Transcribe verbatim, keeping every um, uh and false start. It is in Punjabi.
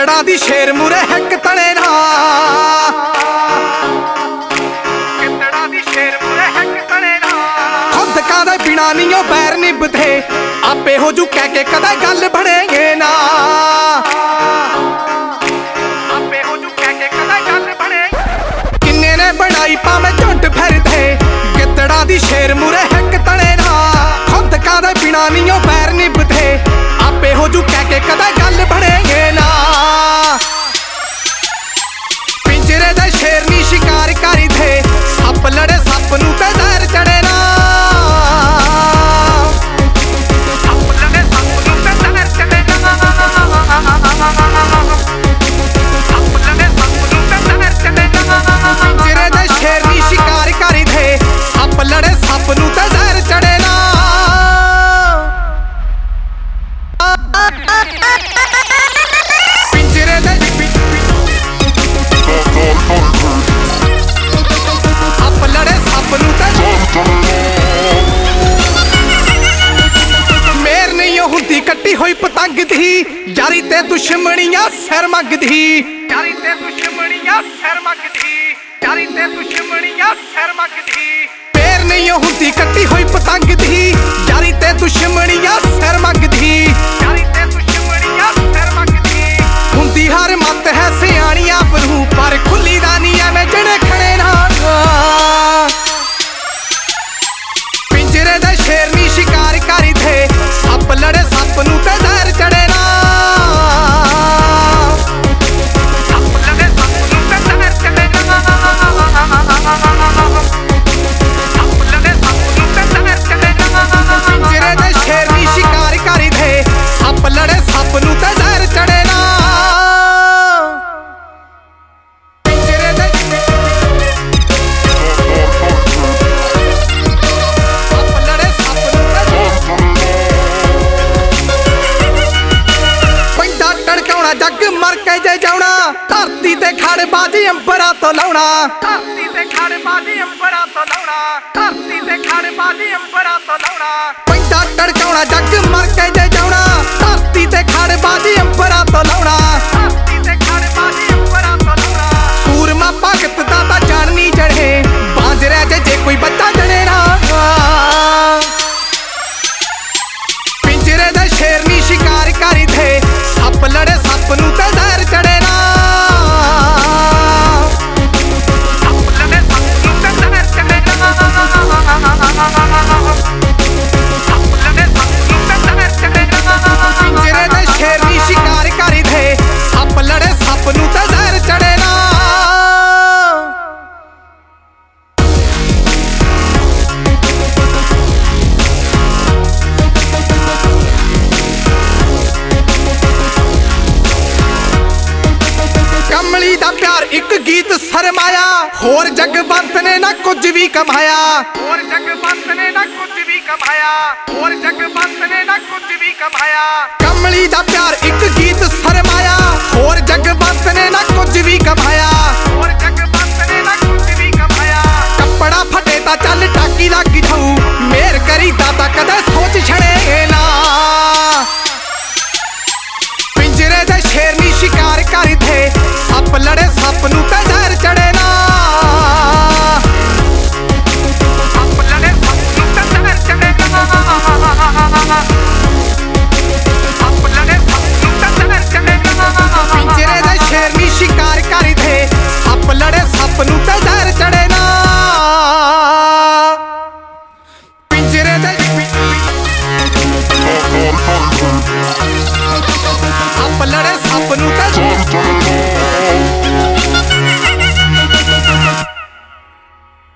ਗਿੱਦੜਾਂ ਦੀ ਸ਼ੇਰ ਮੂਰੇ ਹਿੱਕ ਤਣੇ ਨਾ, ਗਿੱਦੜਾਂ ਦੀ ਸ਼ੇਰ ਮੂਰੇ ਹਿੱਕ ਤਣੇ ਨਾ। ਖੁਦਕਾਂ ਦੇ ਬਿਨਾਂ ਨੀ ਉਹ ਬੈਰ ਨਿਭਦੇ, ਆਪੇ ਹੋ ਜੂ ਕਹਿ ਕੇ ਕਦੇ ਗੱਲ ਬਣੇਗੇ ਨਾ, ਆਪੇ ਹੋ ਜੂ ਕਹਿ ਕੇ ਕਦੇ ਗੱਲ ਬਣੇ। ਕਿੰਨੇ ਨੇ ਬਣਾਈ ਭਾਵੇਂ ਝੁੰਡ ਫਿਰਦੇ, ਗਿੱਦੜਾਂ ਦੀ ਸ਼ੇਰ ਮੂਰੇ ਹਿੱਕ ਤਣੇ ਨਾ। ਖੁਦਕਾਂ ਦੇ ਬਿਨਾਂ ਨੀ ਉਹ ਬੈਰ ਨਿਭਦੇ, ਆਪੇ ਹੋ ਜੂ ਕਹਿ ਕੇ ਕਦੇ ਗੱਲ ਬਣੇਗੇ ਨਾ। ਪਿੰਜਰੇ ਦੇ ਸ਼ੇਰ ਨੀ ਸ਼ਿਕਾਰ ਕਰਦੇ, ਸੱਪ ਲੜੇ ਸੱਪ ਨੂੰ ਤੇ ਜ਼ਹਿਰ ਚੜੇ ਨਾ, ਸੱਪ ਲੜੇ ਸੱਪ ਨੂੰ ਤੇ ਜ਼ਹਿਰ ਚੜੇ ਨਾ, ਸੱਪ ਲੜੇ ਸੱਪ ਨੂੰ ਤੇ ਜ਼ਹਿਰ ਚੜੇ ਨਾ। ਪਿੰਜਰੇ ਦੇ ਸ਼ੇਰ ਨੀ ਸ਼ਿਕਾਰ ਕਰਦੇ, ਸੱਪ ਲੜੇ ਸੱਪ ਨੂੰ ਤੇ ਜ਼ਹਿਰ ਚੜੇ ਨਾ। ਪਿੰਜਰੇ ਦੇ ਸੱਪ ਲੜੇ ਸੱਪ ਨੂੰ ਤੇ ਮੇਰ ਨਹੀਂ ਉਹ ਹੁੰਦੀ ਕੱਟੀ ਹੋਈ ਪਤੰਗ ਦੀ, ਯਾਰੀ ਤੇ ਦੁਸ਼ਮਣੀਆਂ ਸਿਰ ਮੰਗਦੀ, ਯਾਰੀ ਤੇ ਦੁਸ਼ਮਣੀਆਂ ਸਿਰ ਮੰਗਦੀ, ਯਾਰੀ ਤੇ ਦੁਸ਼ਮਣੀਆਂ ਸਿਰ ਮੰਗਦੀ। ਮੇਰ ਨਹੀਂ ਉਹ ਹੁੰਦੀ ਕੱਟੀ ਹੋਈ ਪਤੰਗ ਦੀ, ਯਾਰੀ ਤੇ ਦੁਸ਼ਮਣੀਆਂ ਸਿਰ ਮੰਗਦੀ, ਯਾਰੀ ਤੇ ਦੁਸ਼ਮਣੀਆਂ ਸਿਰ ਮੰਗਦੀ। ਹੁੰਦੀ ਹਰ ਮੱਤ ਹੈ ਸਿਆਣੀਆਂ ਬਰੂ, ਪਰ ਖੁੱਲੀ ਦਾ ਨੀ ਐਵੇਂ ਜਿਹੜੇ ਖੜੇ ਨਾ। ਪਿੰਜਰੇ ਦੇ ਸ਼ੇਰ ਨੀ ਸ਼ਿਕਾਰ ਕਰਦੇ, ਸੱਪ ਲੜੇ ਸੱਪ ਨੂੰ ਤੇ ਜ਼ਹਿਰ ਚੜੇ ਨਾ, ਸੱਪ ਲੜੇ ਸੱਪ ਨੂੰ ਤੇ ਜ਼ਹਿਰ ਚੜੇ ਨਾ, ਸੱਪ ਲੜੇ ਸੱਪ ਨੂੰ ਤੇ ਜ਼ਹਿਰ ਚੜੇ ਨਾ। ਪਿੰਜਰੇ ਦੇ ਸ਼ੇਰ ਨੀ ਸ਼ਿਕਾਰ ਕਰਦੇ, ਸੱਪ ਲੜੇ ਸੱਪ ਨੂੰ ਤੇ ਜ਼ਹਿਰ ਚੜੇ ਨਾ। ਜੱਗ ਮਰ ਕੇ ਜੇ ਜਾਉਣਾ, ਧਰਤੀ ਤੇ ਖੜ ਬਾਜੀ ਅੰਬਰਾਂ ਤੋਂ ਲਾਉਣਾ, ਧਰਤੀ ਤੇ ਖੜ ਬਾਜੀ ਅੰਬਰਾਂ ਤੋਂ ਲਾਉਣਾ, ਧਰਤੀ ਤੇ ਖੜ ਬਾਜੀ ਅੰਬਰਾਂ ਤੋਂ ਲਾਉਣਾ। ਪੈਂਦਾ ਟੜਕਾਉਣਾ ਜੱਗ ਮਰ ਕੇ ਜੇ ਜਾਉਣਾ, ਧਰਤੀ ਤੇ ਖੜ ਬਾਜੀ ਅੰਬਰਾਂ ਤੋਂ ਲਾਉਣਾ, ਧਰਤੀ ਤੇ ਖੜ ਬਾਜੀ ਅੰਬਰਾਂ ਤੋਂ ਲਾਉਣਾ। ਸੂਰਮਾ ਭਗਤ ਦਾ ਤਾਂ ਜਾਨ ਨੀ ਜੜੇ, ਬਾਂਝਰਿਆ ਜੇ ਜੇ ਕੋਈ ਬੱਚਾ ਜਣੇ ਨਾ। ਪਿੰਜਰੇ ਦੇ ਸ਼ੇਰ ਨੀ ਸ਼ਿਕਾਰ ਕਰਦੇ, ਸੱਪ ਲੜੇ ਸੱਪ ਨੂੰ ਤੇ ਜ਼ਹਿਰ ਚੜੇ ਨਾ, ਸੱਪ ਲੜੇ ਸੱਪ ਨੂੰ ਤੇ ਜ਼ਹਿਰ ਚੜੇ ਨਾ, ਸੱਪ ਲੜੇ ਸੱਪ ਨੂੰ ਤੇ ਜ਼ਹਿਰ ਚੜੇ ਨਾ। ਪਿੰਜਰੇ ਦੇ ਸ਼ੇਰ ਨੀ ਸ਼ਿਕਾਰ ਕਰਦੇ, ਸੱਪ ਲੜੇ ਸੱਪ ਨੂੰ ਤੇ ਜ਼ਹਿਰ ਚੜੇ ਨਾ। ਕਮਲੀ ਦਾ ਪਿਆਰ ਇੱਕ ਗੀਤ ਸਰਮਾਇਆ, ਹੋਰ ਜਗਵੰਤ ਨੇ ਨਾ ਕੁਝ ਵੀ ਕਮਾਇਆ, ਹੋਰ ਜਗਵੰਤ ਨੇ ਨਾ ਕੁਝ ਵੀ ਕਮਾਇਆ, ਹੋਰ ਜਗਵੰਤ ਨੇ ਨਾ ਕੁਝ ਵੀ ਕਮਾਇਆ। ਕਮਲੀ ਦਾ ਪਿਆਰ ਇੱਕ ਗੀਤ ਸਰਮਾਇਆ, ਹੋਰ ਜਗਵੰਤ ਨੇ ਨਾ ਕੁਝ ਵੀ ਕਮਾਇਆ, ਹੋਰ ਜਗਵੰਤ ਨੇ ਨਾ ਕੁਝ ਵੀ ਕਮਾਇਆ। ਕੱਪੜਾ ਫਟੇ ਤਾਂ ਚੱਲ ਟਾਕੀ ਲੱਗ ਜਾਊ, ਮੇਰ ਕਰੀ ਦਾਤਾ ਕਦੇ ਸੋਚ ਛੜੇ ਨਾ। ਪਿੰਜਰੇ ਦੇ ਸ਼ੇਰ ਨੀ ਸ਼ਿਕਾਰ ਕਰਦੇ, ਸੱਪ ਲੜੇ ਸੱਪ ਨੂੰ ਤੇ